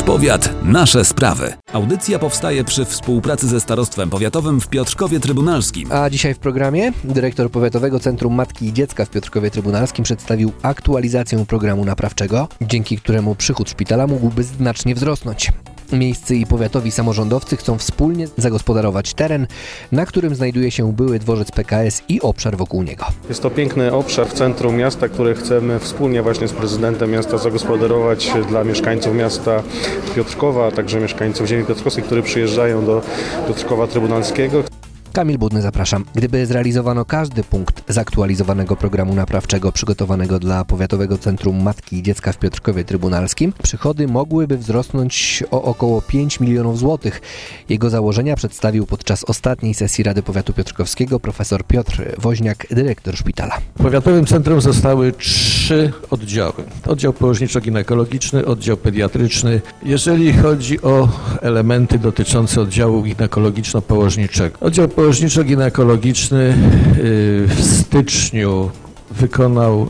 powiat, nasze sprawy. Audycja powstaje przy współpracy ze Starostwem Powiatowym w Piotrkowie Trybunalskim. A dzisiaj w programie dyrektor Powiatowego Centrum Matki i Dziecka w Piotrkowie Trybunalskim przedstawił aktualizację programu naprawczego, dzięki któremu przychód szpitala mógłby znacznie wzrosnąć. Miejscy i powiatowi samorządowcy chcą wspólnie zagospodarować teren, na którym znajduje się były dworzec PKS i obszar wokół niego. Jest to piękny obszar w centrum miasta, który chcemy wspólnie właśnie z prezydentem miasta zagospodarować dla mieszkańców miasta Piotrkowa, a także mieszkańców ziemi piotrkowskiej, którzy przyjeżdżają do Piotrkowa Trybunalskiego. Kamil Budny, zapraszam. Gdyby zrealizowano każdy punkt zaktualizowanego programu naprawczego przygotowanego dla Powiatowego Centrum Matki i Dziecka w Piotrkowie Trybunalskim, przychody mogłyby wzrosnąć o około 5 milionów złotych. Jego założenia przedstawił podczas ostatniej sesji Rady Powiatu Piotrkowskiego profesor Piotr Woźniak, dyrektor szpitala. W Powiatowym Centrum zostały 3 oddziały. Oddział położniczo-ginekologiczny, oddział pediatryczny. Jeżeli chodzi o elementy dotyczące oddziału ginekologiczno-położniczego. Oddział położniczo-ginekologiczny w styczniu wykonał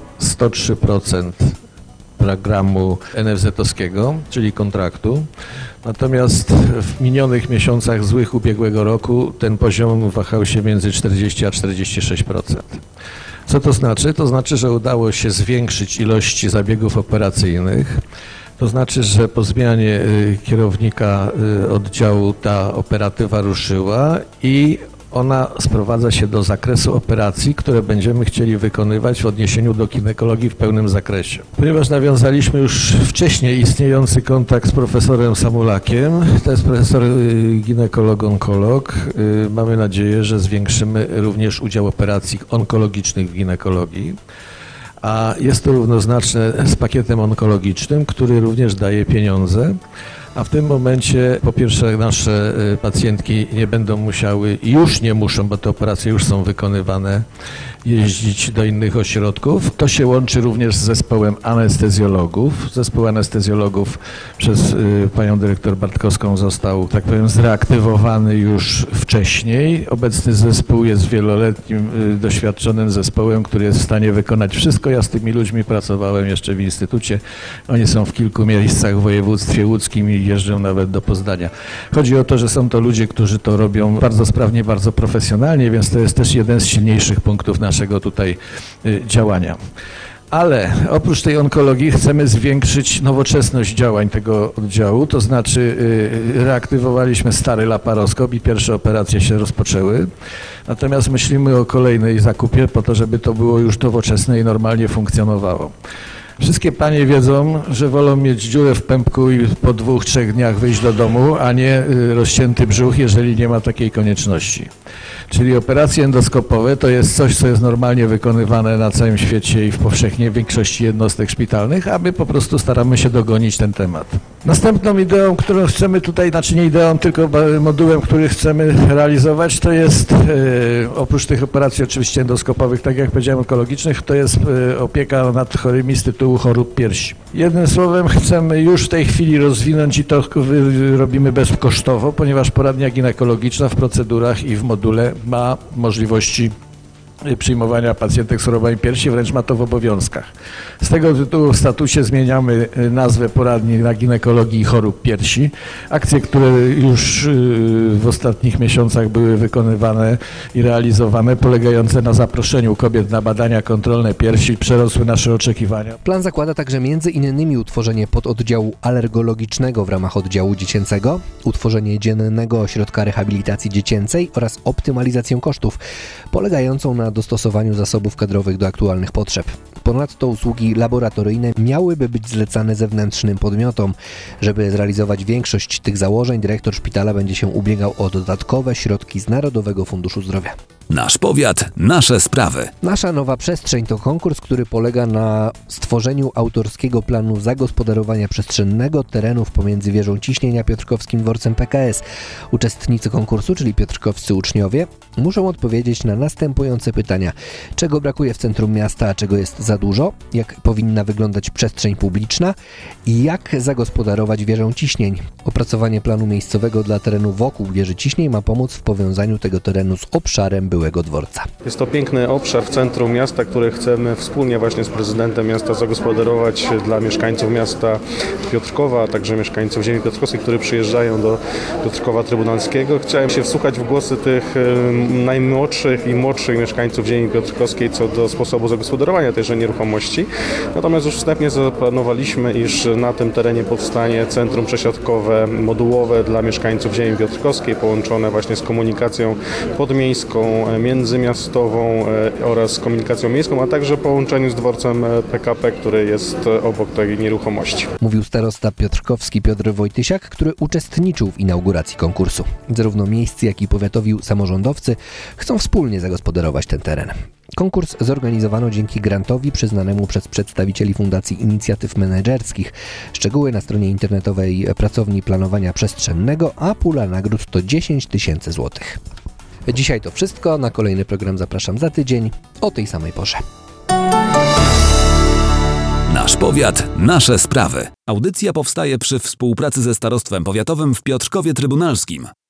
103% programu NFZ-owskiego, czyli kontraktu. Natomiast w minionych miesiącach złych ubiegłego roku ten poziom wahał się między 40 a 46%. Co to znaczy? To znaczy, że udało się zwiększyć ilości zabiegów operacyjnych. To znaczy, że po zmianie kierownika oddziału ta operatywa ruszyła i ona sprowadza się do zakresu operacji, które będziemy chcieli wykonywać w odniesieniu do ginekologii w pełnym zakresie. Ponieważ nawiązaliśmy już wcześniej istniejący kontakt z profesorem Samulakiem, to jest profesor ginekolog-onkolog, mamy nadzieję, że zwiększymy również udział operacji onkologicznych w ginekologii. A jest to równoznaczne z pakietem onkologicznym, który również daje pieniądze. A w tym momencie po pierwsze nasze pacjentki nie będą musiały, już nie muszą, bo te operacje już są wykonywane, jeździć do innych ośrodków. To się łączy również z zespołem anestezjologów. Zespół anestezjologów przez panią dyrektor Bartkowską został, tak powiem, zreaktywowany już wcześniej. Obecny zespół jest wieloletnim, doświadczonym zespołem, który jest w stanie wykonać wszystko. Ja z tymi ludźmi pracowałem jeszcze w instytucie. Oni są w kilku miejscach w województwie łódzkim i jeżdżą nawet do Poznania. Chodzi o to, że są to ludzie, którzy to robią bardzo sprawnie, bardzo profesjonalnie, więc to jest też jeden z silniejszych punktów naszego tutaj działania. Ale oprócz tej onkologii chcemy zwiększyć nowoczesność działań tego oddziału, to znaczy reaktywowaliśmy stary laparoskop i pierwsze operacje się rozpoczęły. Natomiast myślimy o kolejnej zakupie po to, żeby to było już nowoczesne i normalnie funkcjonowało. Wszystkie panie wiedzą, że wolą mieć dziurę w pępku i po 2-3 dniach wyjść do domu, a nie rozcięty brzuch, jeżeli nie ma takiej konieczności. Czyli operacje endoskopowe to jest coś, co jest normalnie wykonywane na całym świecie i w powszechnie większości jednostek szpitalnych, a my po prostu staramy się dogonić ten temat. Następną ideą, którą chcemy tutaj, znaczy nie ideą, tylko modułem, który chcemy realizować, to jest oprócz tych operacji oczywiście endoskopowych, tak jak powiedziałem, onkologicznych, to jest opieka nad chorymi z tytułu chorób piersi. Jednym słowem chcemy już w tej chwili rozwinąć i to robimy bezkosztowo, ponieważ poradnia ginekologiczna w procedurach i w module ma możliwości przyjmowania pacjentek z chorobami piersi, wręcz ma to w obowiązkach. Z tego tytułu w statucie zmieniamy nazwę poradni na ginekologii chorób piersi. Akcje, które już w ostatnich miesiącach były wykonywane i realizowane, polegające na zaproszeniu kobiet na badania kontrolne piersi, przerosły nasze oczekiwania. Plan zakłada także między innymi utworzenie pododdziału alergologicznego w ramach oddziału dziecięcego, utworzenie dziennego ośrodka rehabilitacji dziecięcej oraz optymalizację kosztów, polegającą na dostosowaniu zasobów kadrowych do aktualnych potrzeb. Ponadto usługi laboratoryjne miałyby być zlecane zewnętrznym podmiotom. Żeby zrealizować większość tych założeń, dyrektor szpitala będzie się ubiegał o dodatkowe środki z Narodowego Funduszu Zdrowia. Nasz powiat, nasze sprawy. Nasza nowa przestrzeń to konkurs, który polega na stworzeniu autorskiego planu zagospodarowania przestrzennego terenów pomiędzy wieżą ciśnienia Piotrkowskim dworcem PKS. Uczestnicy konkursu, czyli piotrkowscy uczniowie, muszą odpowiedzieć na następujące pytania, czego brakuje w centrum miasta, a czego jest za dużo, jak powinna wyglądać przestrzeń publiczna i jak zagospodarować wieżę Ciśnień. Opracowanie planu miejscowego dla terenu wokół wieży Ciśnień ma pomóc w powiązaniu tego terenu z obszarem byłego dworca. Jest to piękny obszar w centrum miasta, który chcemy wspólnie właśnie z prezydentem miasta zagospodarować dla mieszkańców miasta Piotrkowa, a także mieszkańców ziemi piotrkowskiej, którzy przyjeżdżają do Piotrkowa Trybunalskiego. Chciałem się wsłuchać w głosy tych najmłodszych i młodszych mieszkańców ziemi piotrkowskiej co do sposobu zagospodarowania tejże nieruchomości. Natomiast już wstępnie zaplanowaliśmy, iż na tym terenie powstanie centrum przesiadkowe, modułowe dla mieszkańców ziemi piotrkowskiej, połączone właśnie z komunikacją podmiejską, międzymiastową oraz komunikacją miejską, a także połączeniu z dworcem PKP, który jest obok tej nieruchomości. Mówił starosta piotrkowski Piotr Wojtysiak, który uczestniczył w inauguracji konkursu. Zarówno miejscy, jak i powiatowi samorządowcy chcą wspólnie zagospodarować ten teren. Konkurs zorganizowano dzięki grantowi przyznanemu przez przedstawicieli Fundacji Inicjatyw Menedżerskich. Szczegóły na stronie internetowej Pracowni Planowania Przestrzennego, a pula nagród to 10 000 złotych. Dzisiaj to wszystko. Na kolejny program zapraszam za tydzień o tej samej porze. Nasz powiat, nasze sprawy. Audycja powstaje przy współpracy ze Starostwem Powiatowym w Piotrkowie Trybunalskim.